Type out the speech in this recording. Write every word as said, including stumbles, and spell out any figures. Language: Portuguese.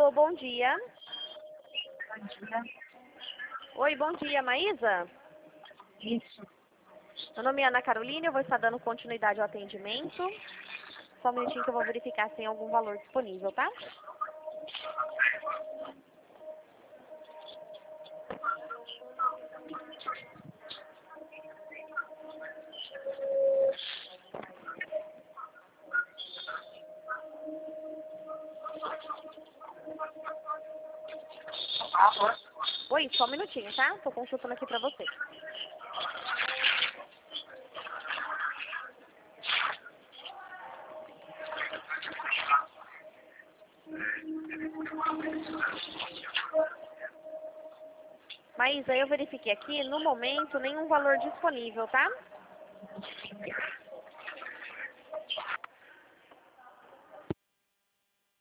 Alô, bom dia. Bom dia. Oi, bom dia, Maísa? Isso. Meu nome é Ana Carolina, eu vou estar dando continuidade ao atendimento. Só um minutinho que eu vou verificar se tem algum valor disponível, tá? Alô? Oi, só um minutinho, tá? Tô consultando aqui pra você. Maísa, eu verifiquei aqui, no momento, nenhum valor disponível, tá?